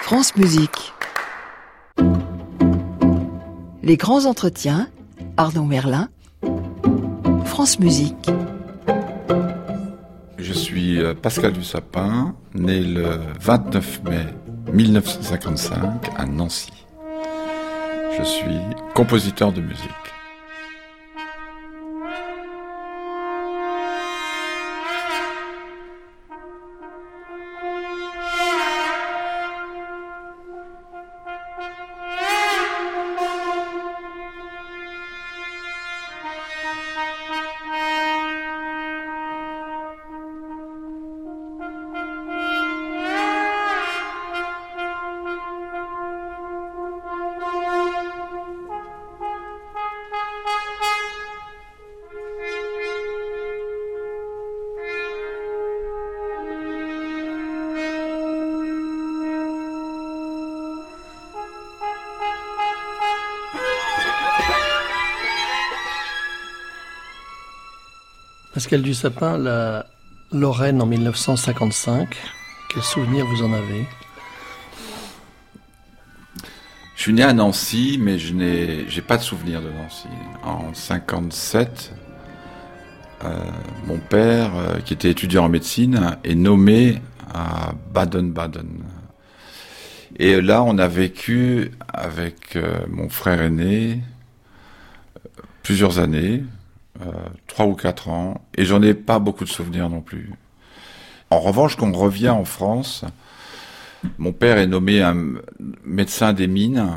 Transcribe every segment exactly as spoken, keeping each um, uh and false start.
France Musique. Les grands entretiens, Arnaud Merlin, France Musique. Je suis Pascal Dussapin, né le vingt-neuf mai mille neuf cent cinquante-cinq à Nancy. Je suis compositeur de musique. Pascal Dussapin, la Lorraine en mille neuf cent cinquante-cinq, quel souvenir vous en avez ? Je suis né à Nancy, mais je n'ai j'ai pas de souvenir de Nancy. En cinquante-sept, euh, mon père, euh, qui était étudiant en médecine, est nommé à Baden-Baden. Et là, on a vécu avec euh, mon frère aîné euh, plusieurs années. Euh, trois ou quatre ans, et j'en ai pas beaucoup de souvenirs non plus. En revanche, quand on revient en France, mon père est nommé un médecin des mines.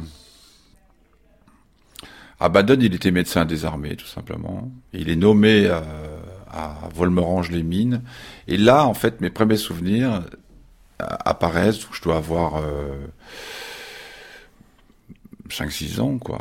À Baden, il était médecin des armées, tout simplement. Et il est nommé euh, à Volmerange-les-Mines. Et là, en fait, mes premiers souvenirs apparaissent, où je dois avoir euh, cinq six ans, quoi.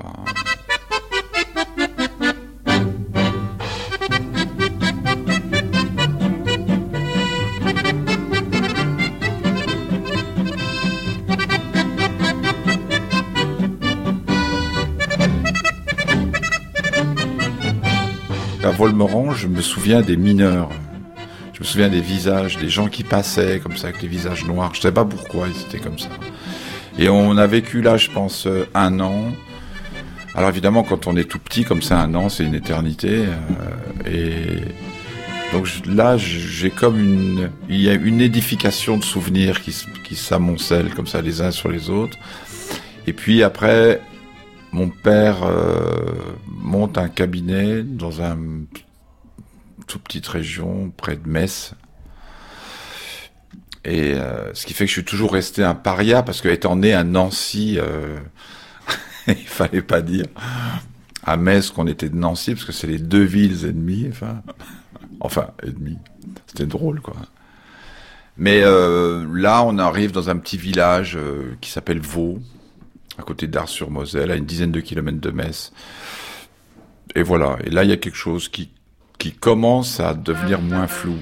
À Volmerange, je me souviens des mineurs. Je me souviens des visages, des gens qui passaient comme ça, avec les visages noirs. Je ne sais pas pourquoi ils étaient comme ça. Et on a vécu là, je pense, un an. Alors évidemment, quand on est tout petit, comme ça, un an, c'est une éternité. Et donc là, j'ai comme une... Il y a une édification de souvenirs qui, qui s'amoncellent comme ça, les uns sur les autres. Et puis après... Mon père euh, monte un cabinet dans une toute petite région près de Metz. Et euh, ce qui fait que je suis toujours resté un paria, parce que étant né à Nancy, euh, il fallait pas dire à Metz qu'on était de Nancy, parce que c'est les deux villes ennemies. Enfin, enfin ennemies. C'était drôle, quoi. Mais euh, là, on arrive dans un petit village euh, qui s'appelle Vaux, à côté d'Ars-sur-Moselle, à une dizaine de kilomètres de Metz. Et voilà. Et là, il y a quelque chose qui, qui commence à devenir moins flou.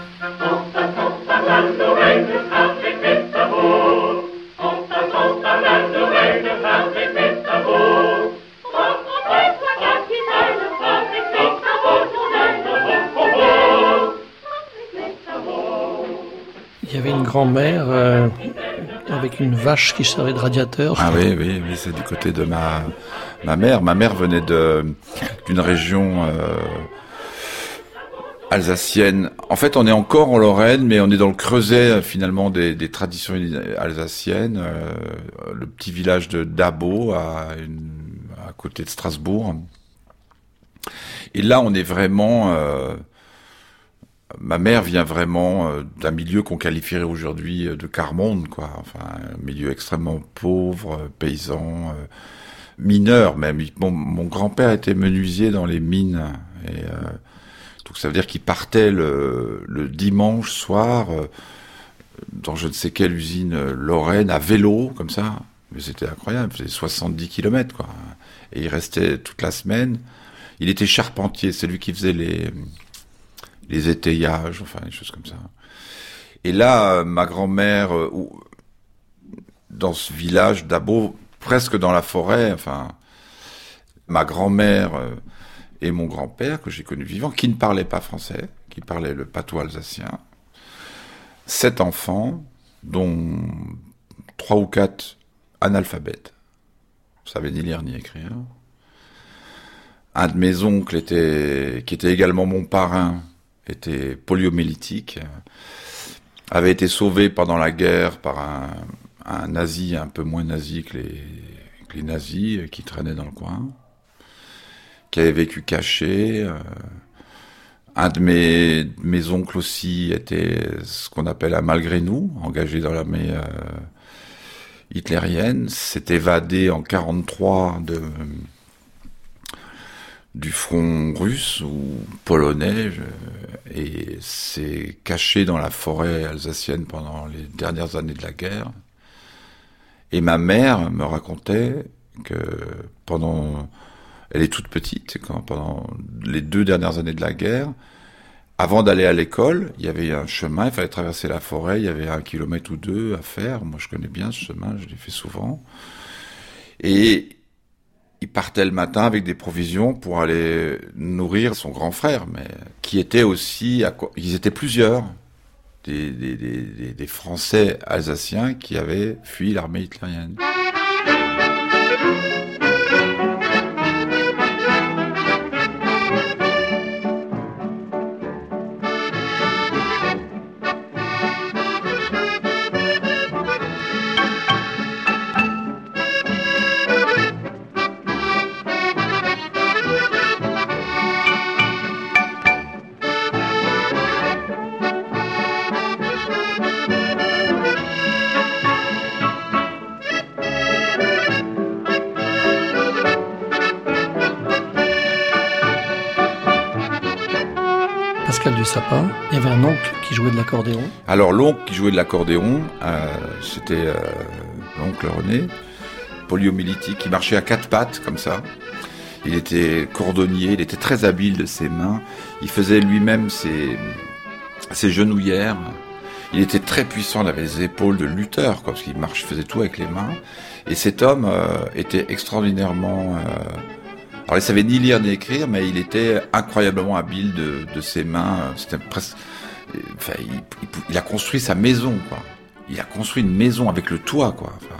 Il y avait une grand-mère... Euh... avec une vache qui servait de radiateur. Ah oui, oui, oui, c'est du côté de ma ma mère. Ma mère venait de d'une région euh, alsacienne. En fait, on est encore en Lorraine, mais on est dans le creuset finalement des, des traditions alsaciennes. Euh, le petit village de Dabo, à, une, à côté de Strasbourg. Et là, on est vraiment... Euh, Ma mère vient vraiment euh, d'un milieu qu'on qualifierait aujourd'hui de quart-monde, quoi. Enfin, un milieu extrêmement pauvre, euh, paysan, euh, mineur même. Mon, mon grand-père était menuisier dans les mines, et euh, donc ça veut dire qu'il partait le, le dimanche soir euh, dans je ne sais quelle usine euh, lorraine à vélo, comme ça. Mais c'était incroyable, il faisait soixante-dix kilomètres, quoi. Et il restait toute la semaine. Il était charpentier, c'est lui qui faisait les les étayages, enfin des choses comme ça. Et là, ma grand-mère, euh, dans ce village d'Abo, presque dans la forêt, enfin, ma grand-mère euh, et mon grand-père, que j'ai connu vivant, qui ne parlaient pas français, qui parlaient le patois alsacien, sept enfants, dont trois ou quatre analphabètes. Je savais ni lire ni écrire. Un de mes oncles était, qui était également mon parrain, était poliomyélitique, avait été sauvé pendant la guerre par un, un nazi un peu moins nazi que les, que les nazis qui traînaient dans le coin, qui avait vécu caché. Euh, un de mes, mes oncles aussi était ce qu'on appelle un malgré nous, engagé dans l'armée euh, hitlérienne, s'est évadé en quarante-trois de... du front russe ou polonais je, et s'est caché dans la forêt alsacienne pendant les dernières années de la guerre. Et ma mère me racontait que pendant, elle est toute petite, quand pendant les deux dernières années de la guerre, avant d'aller à l'école, il y avait un chemin, il fallait traverser la forêt, il y avait un kilomètre ou deux à faire. Moi, je connais bien ce chemin, je l'ai fait souvent. Et il partait le matin avec des provisions pour aller nourrir son grand frère, mais qui était aussi, à quoi, ils étaient plusieurs, des, des, des, des Français alsaciens qui avaient fui l'armée hitlérienne. Pascal Dussapin, il y avait un oncle qui jouait de l'accordéon. Alors l'oncle qui jouait de l'accordéon, euh, c'était euh, l'oncle René, poliomyélitique, qui marchait à quatre pattes comme ça. Il était cordonnier, il était très habile de ses mains. Il faisait lui-même ses, ses genouillères. Il était très puissant, il avait les épaules de lutteur, quoi, parce qu'il marche, faisait tout avec les mains. Et cet homme euh, était extraordinairement... Euh, alors il savait ni lire ni écrire, mais il était incroyablement habile de, de ses mains. C'était presque... Enfin, il, il, il a construit sa maison, quoi. Il a construit une maison avec le toit, quoi. Enfin,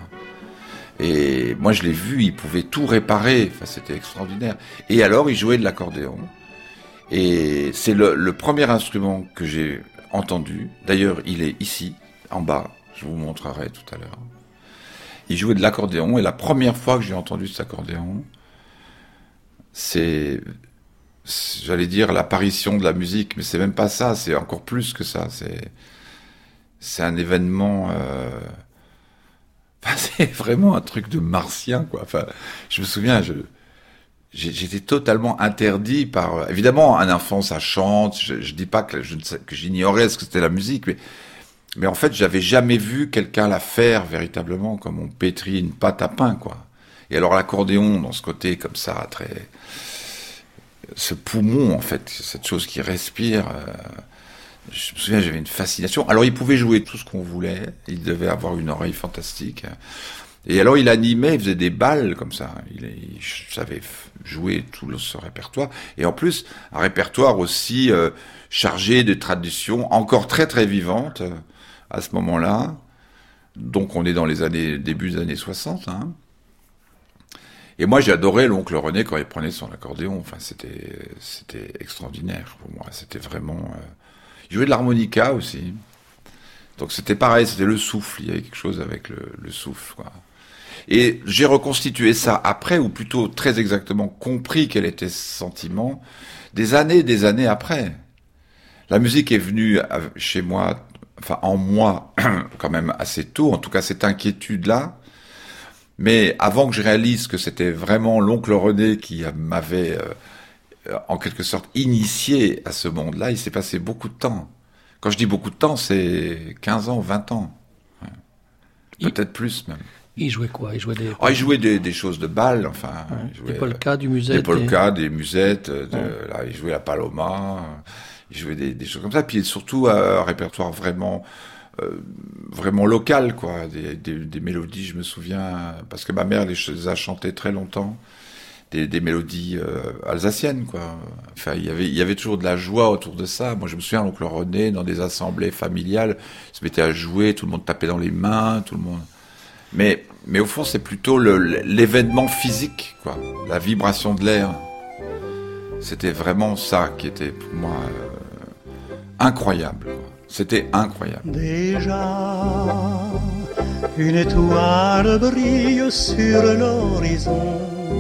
et moi je l'ai vu, il pouvait tout réparer. Enfin, c'était extraordinaire. Et alors il jouait de l'accordéon. Et c'est le, le premier instrument que j'ai entendu. D'ailleurs, il est ici, en bas. Je vous montrerai tout à l'heure. Il jouait de l'accordéon, et la première fois que j'ai entendu cet accordéon, c'est, j'allais dire, l'apparition de la musique, mais c'est même pas ça, c'est encore plus que ça. C'est, c'est un événement... Euh... Enfin, c'est vraiment un truc de martien, quoi. Enfin, je me souviens, je... j'étais totalement interdit par... Évidemment, un enfant, ça chante, je, je dis pas que, je, que j'ignorais ce que c'était la musique, mais... mais en fait, j'avais jamais vu quelqu'un la faire véritablement, comme on pétrit une pâte à pain, quoi. Et alors l'accordéon, dans ce côté comme ça, très... ce poumon, en fait, cette chose qui respire... Euh... Je me souviens, j'avais une fascination. Alors, il pouvait jouer tout ce qu'on voulait. Il devait avoir une oreille fantastique. Et alors, il animait, il faisait des balles comme ça. Il, il savait jouer tout le, ce répertoire. Et en plus, un répertoire aussi euh, chargé de traditions, encore très très vivantes euh, à ce moment-là. Donc, on est dans les années début des années soixante. Hein. Et moi, j'adorais l'oncle René quand il prenait son accordéon. Enfin, c'était c'était extraordinaire pour moi. C'était vraiment... Euh... Il jouait de l'harmonica aussi. Donc c'était pareil, c'était le souffle. Il y avait quelque chose avec le, le souffle, quoi. Et j'ai reconstitué ça après, ou plutôt très exactement compris quel était ce sentiment, des années et des années après. La musique est venue chez moi, enfin en moi, quand même assez tôt, en tout cas cette inquiétude-là. Mais avant que je réalise que c'était vraiment l'oncle René qui m'avait... Euh, en quelque sorte initié à ce monde-là, il s'est passé beaucoup de temps. Quand je dis beaucoup de temps, c'est quinze ans, vingt ans. Ouais. Peut-être il, plus même. Il jouait quoi? Il jouait des... Oh, il jouait des, des choses de bal, enfin. Ouais. Il jouait, des polkas, du musette. Des polkas, des, des musettes. De, ouais. Là, il jouait la paloma. Il jouait des, des choses comme ça. Puis surtout un répertoire vraiment... Euh, vraiment local, quoi. Des, des, des mélodies, je me souviens, parce que ma mère les, les a chantées très longtemps. Des, des mélodies euh, alsaciennes, quoi. Enfin, il y avait, il y avait toujours de la joie autour de ça. Moi, je me souviens, l'oncle René, dans des assemblées familiales, se mettait à jouer, tout le monde tapait dans les mains, tout le monde... Mais, mais au fond, c'est plutôt le, l'événement physique, quoi. La vibration de l'air. C'était vraiment ça qui était pour moi euh, incroyable, quoi. C'était incroyable. Déjà, une étoile brille sur l'horizon.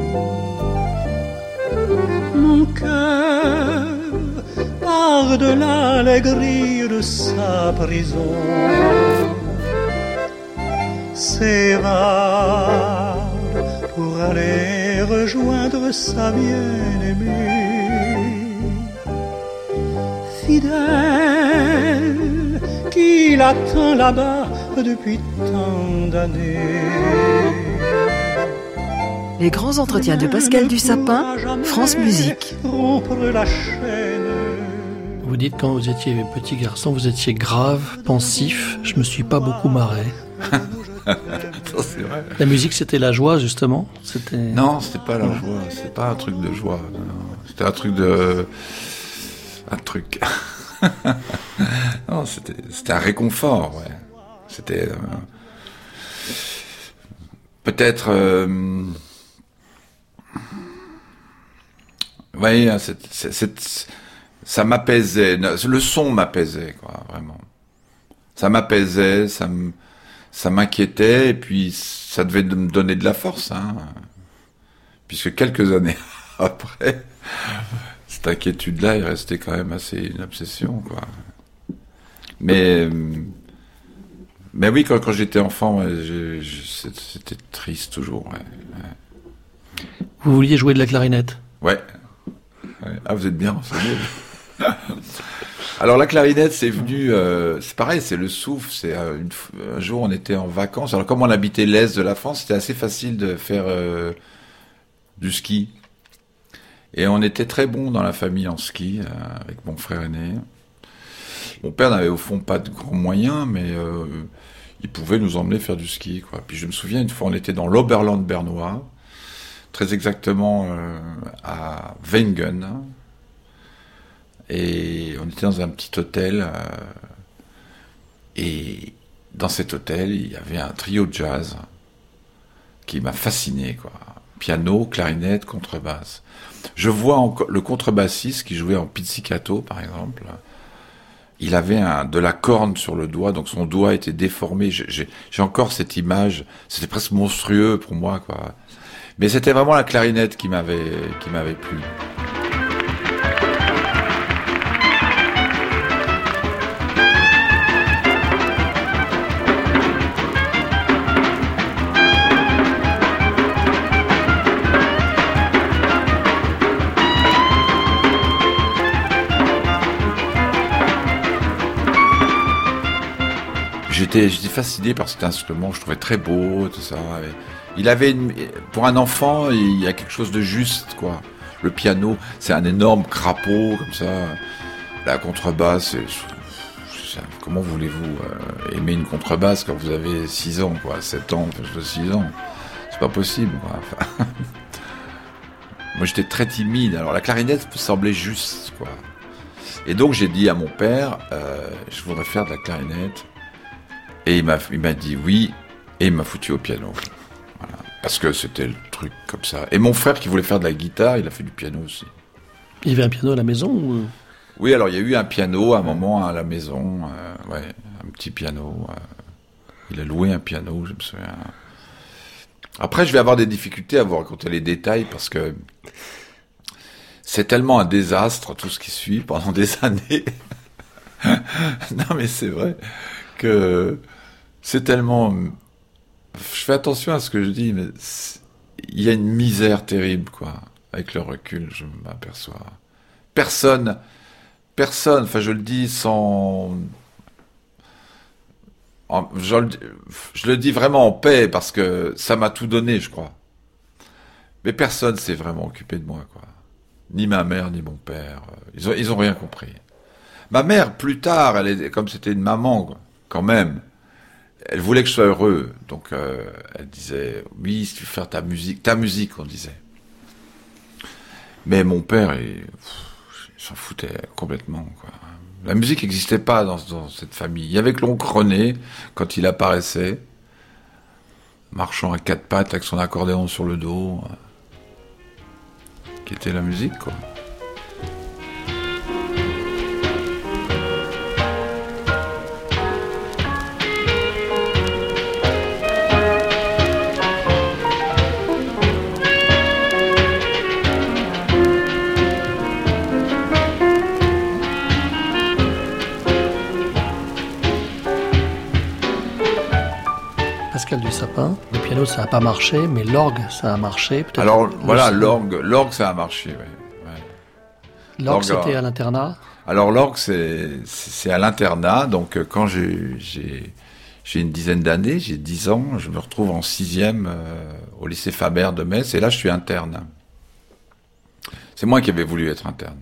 Mon cœur, par-delà les grilles de sa prison, s'évade pour aller rejoindre sa bien-aimée. Fidèle, qui l'attend là-bas depuis tant d'années. Les grands entretiens de Pascal Dussapin, France Musique. Vous dites quand vous étiez petit garçon, vous étiez grave, pensif. Je me suis pas beaucoup marré. Ça, c'est vrai. La musique, c'était la joie, justement. C'était... Non, c'était pas la joie. C'était pas un truc de joie. Non. C'était un truc de... Un truc. Non, c'était, c'était un réconfort, ouais. C'était... Euh... Peut-être... Euh... Vous voyez, c'est, c'est, c'est, ça m'apaisait. Le son m'apaisait, quoi, vraiment. Ça m'apaisait, ça, m... ça m'inquiétait, et puis ça devait me donner de la force, hein. Puisque quelques années après... Cette inquiétude-là est restée quand même assez une obsession, quoi. Mais, mais oui, quand, quand j'étais enfant, ouais, je, je, c'était triste toujours. Ouais, ouais. Vous vouliez jouer de la clarinette ? Ouais. ouais. Ah, vous êtes bien renseigné. Alors la clarinette, c'est venu, euh, c'est pareil, c'est le souffle. C'est euh, une, un jour, on était en vacances. Alors comme on habitait l'est de la France, c'était assez facile de faire euh, du ski. Et on était très bons dans la famille en ski, euh, avec mon frère aîné. Mon père n'avait au fond pas de grands moyens, mais euh, il pouvait nous emmener faire du ski, quoi. Puis je me souviens, une fois, on était dans l'Oberland bernois, très exactement euh, à Wengen, et on était dans un petit hôtel, euh, et dans cet hôtel, il y avait un trio de jazz qui m'a fasciné, quoi. Piano, clarinette, contrebasse. Je vois encore le contrebassiste qui jouait en pizzicato, par exemple. Il avait un, de la corne sur le doigt, donc son doigt était déformé. J'ai, j'ai, j'ai encore cette image. C'était presque monstrueux pour moi, quoi. Mais c'était vraiment la clarinette qui m'avait, qui m'avait plu. J'étais, j'étais fasciné par cet instrument, je trouvais très beau, tout ça. Il avait, une, pour un enfant, il y a quelque chose de juste, quoi. Le piano, c'est un énorme crapaud, comme ça. La contrebasse, c'est, c'est, comment voulez-vous euh, aimer une contrebasse quand vous avez six ans, quoi, sept ans, six ans. C'est pas possible, quoi. Enfin, moi, j'étais très timide. Alors, la clarinette me semblait juste, quoi. Et donc, j'ai dit à mon père, euh, je voudrais faire de la clarinette. Et il m'a, il m'a dit oui, et il m'a foutu au piano. Voilà. Parce que c'était le truc comme ça. Et mon frère qui voulait faire de la guitare, il a fait du piano aussi. Il y avait un piano à la maison ou... Oui, alors il y a eu un piano à un moment à la maison, euh, ouais, un petit piano. Euh, il a loué un piano, je me souviens. Après, je vais avoir des difficultés à vous raconter les détails parce que c'est tellement un désastre tout ce qui suit pendant des années. Non, mais c'est vrai que c'est tellement... Je fais attention à ce que je dis, mais il y a une misère terrible, quoi. Avec le recul, je m'aperçois. Personne, personne, enfin je le dis sans... Je le, je le dis vraiment en paix, parce que ça m'a tout donné, je crois. Mais personne s'est vraiment occupé de moi, quoi. Ni ma mère, ni mon père. Ils ont, ils ont rien compris. Ma mère, plus tard, elle est, comme c'était une maman, quoi, quand même, elle voulait que je sois heureux. Donc, euh, elle disait, oui, si tu veux faire ta musique, ta musique, on disait. Mais mon père, il, il s'en foutait complètement, quoi. La musique n'existait pas dans, dans cette famille. Il y avait que l'oncle René, quand il apparaissait. marchant à quatre pattes avec son accordéon sur le dos, euh, qui était la musique, quoi. Pascal Dussapin, le piano ça n'a pas marché, mais l'orgue ça a marché. Peut-être Alors le voilà, son- l'orgue, l'orgue ça a marché, ouais. ouais. L'orgue l'orgue, c'était euh, à l'internat. Alors l'orgue c'est c'est à l'internat, donc euh, quand j'ai j'ai j'ai une dizaine d'années, j'ai dix ans, je me retrouve en sixième euh, au lycée Faber de Metz, et là je suis interne. C'est moi qui avais voulu être interne.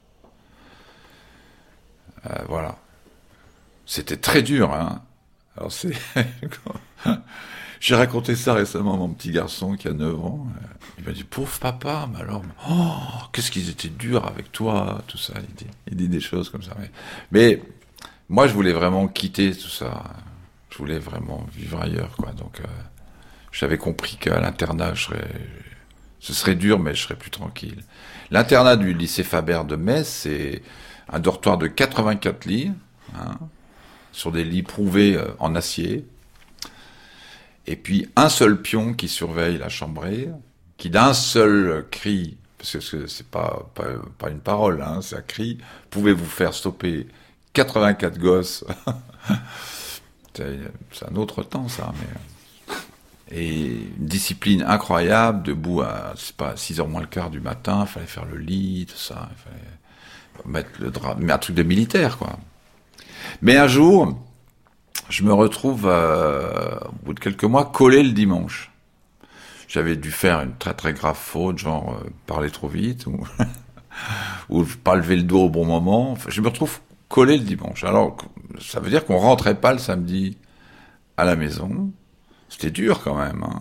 Euh, voilà. C'était très dur, hein. Alors c'est... J'ai raconté ça récemment à mon petit garçon qui a neuf ans. Il m'a dit, pauvre papa, mais alors, oh, qu'est-ce qu'ils étaient durs avec toi, tout ça. Il dit, il dit des choses comme ça. Mais, mais moi, je voulais vraiment quitter tout ça. Je voulais vraiment vivre ailleurs, quoi. Donc, euh, j'avais compris qu'à l'internat, je serais, ce serait dur, mais je serais plus tranquille. L'internat du lycée Faber de Metz, c'est un dortoir de quatre-vingt-quatre lits, hein, sur des lits prouvés euh, en acier. Et puis un seul pion qui surveille la chambrée, qui d'un seul cri, parce que c'est pas, pas, pas une parole, hein, c'est un cri, pouvait vous faire stopper quatre-vingt-quatre gosses. c'est, c'est un autre temps, ça, mais... Et une discipline incroyable, debout à, c'est pas, six heures moins le quart du matin, il fallait faire le lit, tout ça, il fallait mettre le drap, mais un truc de militaire, quoi. Mais un jour, je me retrouve, euh, au bout de quelques mois, collé le dimanche. J'avais dû faire une très très grave faute, genre euh, parler trop vite, ou, ou pas lever le dos au bon moment. Enfin, je me retrouve collé le dimanche. Alors, ça veut dire qu'on rentrait pas le samedi à la maison. C'était dur quand même, hein.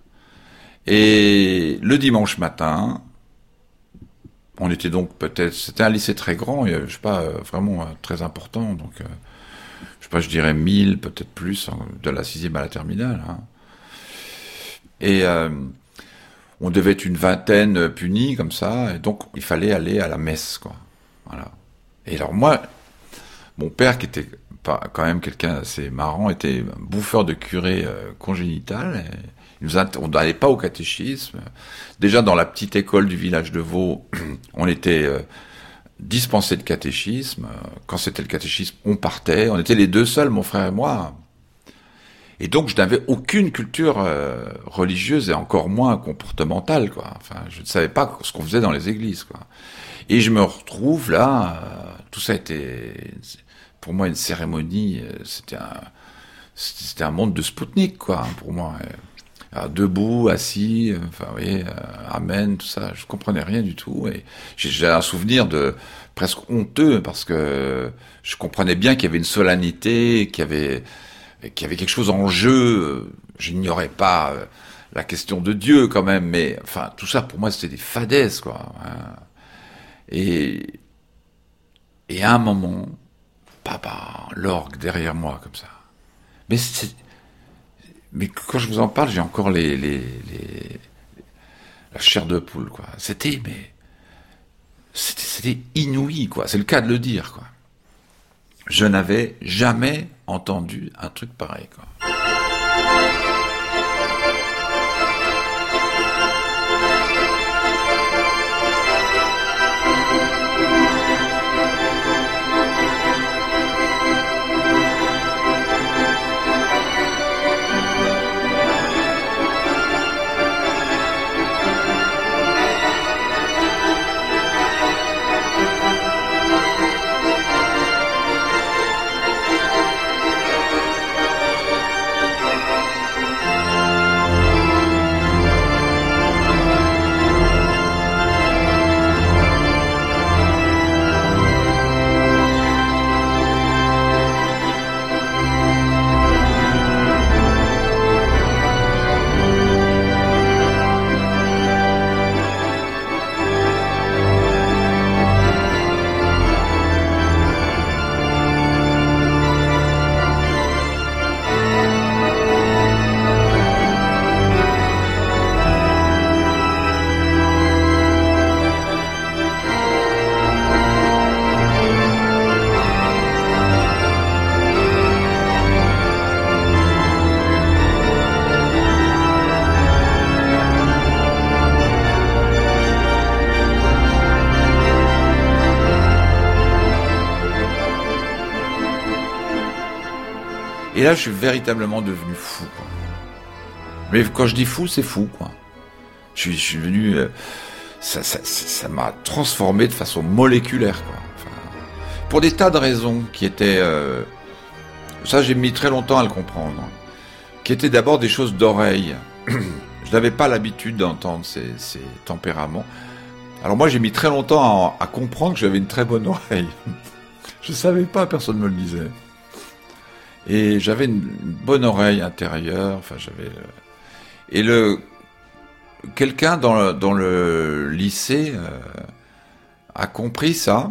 Et le dimanche matin, on était donc peut-être... C'était un lycée très grand, et, je sais pas, euh, vraiment euh, très important, donc... Euh, je sais pas, je dirais mille, peut-être plus, hein, de la sixième à la terminale. Hein. Et euh, on devait être une vingtaine punis, comme ça, et donc il fallait aller à la messe, quoi. Voilà. Et alors moi, mon père, qui était pas, quand même quelqu'un assez marrant, était un bouffeur de curé euh, congénital, et il nous a, on n'allait pas au catéchisme. Déjà, dans la petite école du village de Vaux, on était... Euh, dispensé de catéchisme. Quand c'était le catéchisme, on partait. On était les deux seuls, mon frère et moi. Et donc, je n'avais aucune culture euh, religieuse et encore moins comportementale, quoi. Enfin, je ne savais pas ce qu'on faisait dans les églises, quoi. Et je me retrouve là. Euh, tout ça était, pour moi, une cérémonie. Euh, c'était un, c'était un monde de Spoutnik, quoi, pour moi. Alors, debout, assis, enfin, vous voyez, euh, amen, tout ça, je comprenais rien du tout, et j'ai, j'ai un souvenir de presque honteux, parce que je comprenais bien qu'il y avait une solennité, qu'il y avait, qu'il y avait quelque chose en jeu. J'ignorais pas euh, la question de Dieu, quand même, mais, enfin, tout ça, pour moi, c'était des fadaises, quoi. Hein. Et, et à un moment, papa, l'orgue derrière moi, comme ça. Mais c'est, Mais quand je vous en parle, j'ai encore les, les, les, la chair de poule, quoi. C'était, mais, c'était, c'était inouï, quoi. C'est le cas de le dire, quoi. Je n'avais jamais entendu un truc pareil, quoi. là, je suis véritablement devenu fou, quoi. Mais quand je dis fou, c'est fou, quoi. Je suis, je suis devenu... Euh, ça, ça, ça m'a transformé de façon moléculaire, quoi. Enfin, pour des tas de raisons qui étaient... Euh, ça, j'ai mis très longtemps à le comprendre. Qui étaient d'abord des choses d'oreille. Je n'avais pas l'habitude d'entendre ces, ces tempéraments. Alors moi, j'ai mis très longtemps à, à comprendre que j'avais une très bonne oreille. Je ne savais pas, personne ne me le disait. Et j'avais une, une bonne oreille intérieure. Enfin, j'avais... Le... Et le... Quelqu'un dans le, dans le lycée euh, a compris ça.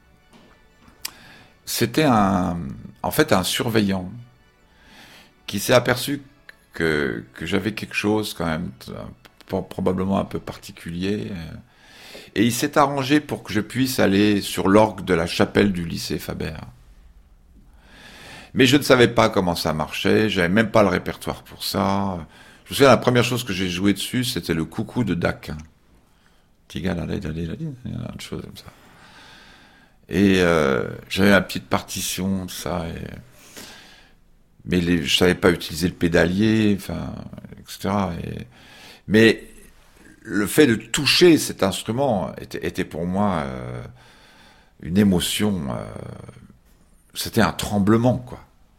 C'était un... En fait, un surveillant qui s'est aperçu que, que j'avais quelque chose quand même, probablement un peu particulier. Et il s'est arrangé pour que je puisse aller sur l'orgue de la chapelle du lycée Faber. Mais je ne savais pas comment ça marchait, j'avais même pas le répertoire pour ça. Je me souviens, la première chose que j'ai joué dessus, c'était le coucou de Daquin. Une chose comme ça. Et euh, j'avais la petite partition, tout ça, et... mais les, je savais pas utiliser le pédalier, enfin, et cetera. Et, mais le fait de toucher cet instrument était, était pour moi euh, une émotion. Euh, c'était un tremblement, quoi.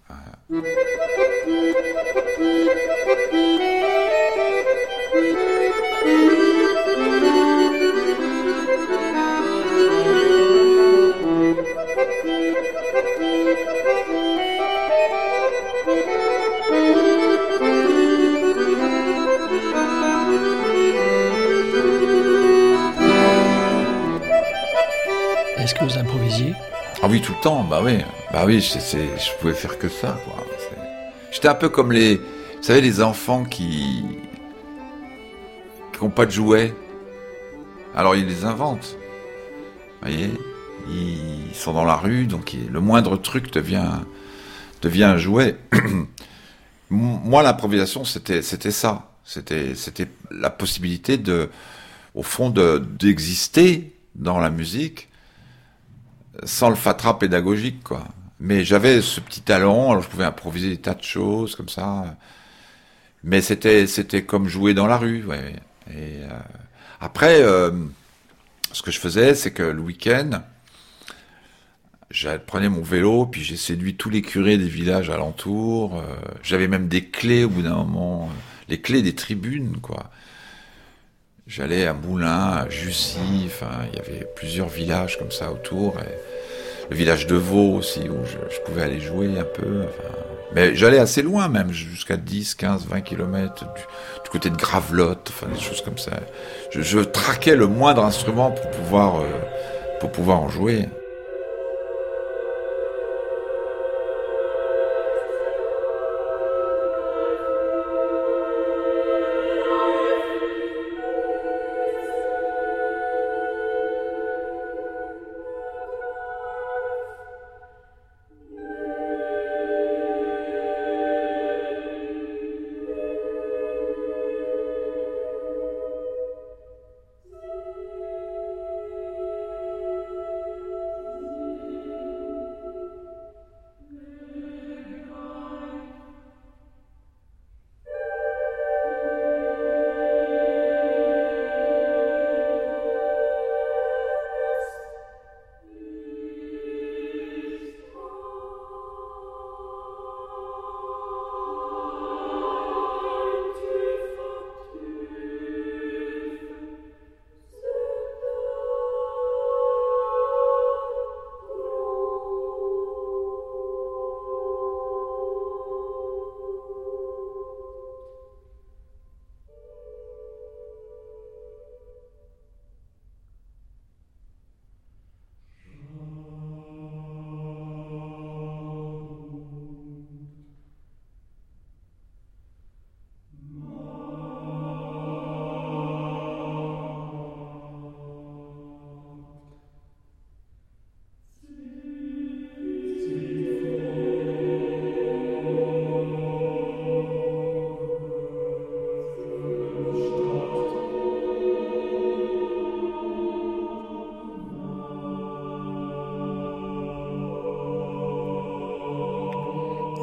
Est-ce que vous improvisiez? Ah oui, tout le temps, bah oui, bah oui, c'est, c'est, je pouvais faire que ça, quoi. C'est... J'étais un peu comme les, vous savez, les enfants qui qui n'ont pas de jouets. Alors ils les inventent, vous voyez, ils sont dans la rue, donc le moindre truc devient devient un jouet. Moi, l'improvisation, c'était c'était ça, c'était c'était la possibilité de, au fond, de d'exister dans la musique. Sans le fatras pédagogique, quoi. Mais j'avais ce petit talent, alors je pouvais improviser des tas de choses comme ça. Mais c'était c'était comme jouer dans la rue, ouais. Et euh, après, euh, ce que je faisais, c'est que le week-end, je prenais mon vélo, puis j'ai séduit tous les curés des villages alentours. Euh, j'avais même des clés au bout d'un moment, les clés des tribunes, quoi. J'allais à Moulins, à Jussy, enfin, il y avait plusieurs villages comme ça autour. Et le village de Vaux aussi, où je, je pouvais aller jouer un peu. Enfin, mais j'allais assez loin même, jusqu'à dix, quinze, vingt kilomètres du, du côté de Gravelotte, enfin des choses comme ça. Je, je traquais le moindre instrument pour pouvoir, euh, pour pouvoir en jouer.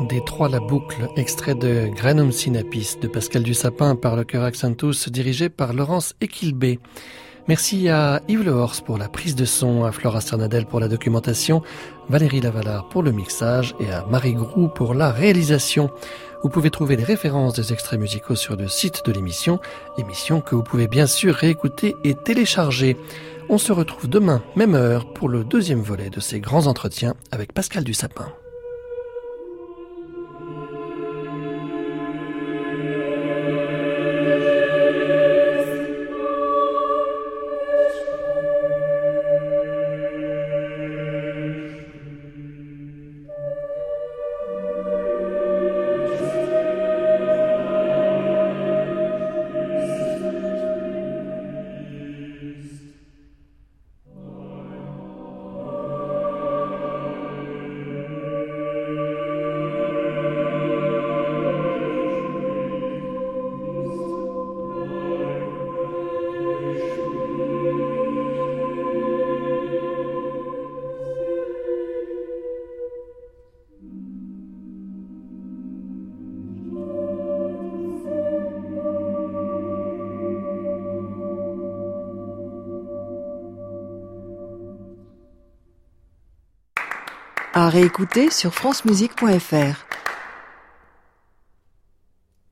des Trois la Boucle, extrait de Granum Sinapis de Pascal Dussapin par le chœur Accentus dirigé par Laurence Equilbé. Merci à Yves Lehors pour la prise de son, à Flora Sternadel pour la documentation, Valérie Lavalard pour le mixage et à Marie Groux pour la réalisation. Vous pouvez trouver les références des extraits musicaux sur le site de l'émission, émission que vous pouvez bien sûr réécouter et télécharger. On se retrouve demain, même heure, pour le deuxième volet de ces grands entretiens avec Pascal Dussapin. À réécouter sur francemusique point f r.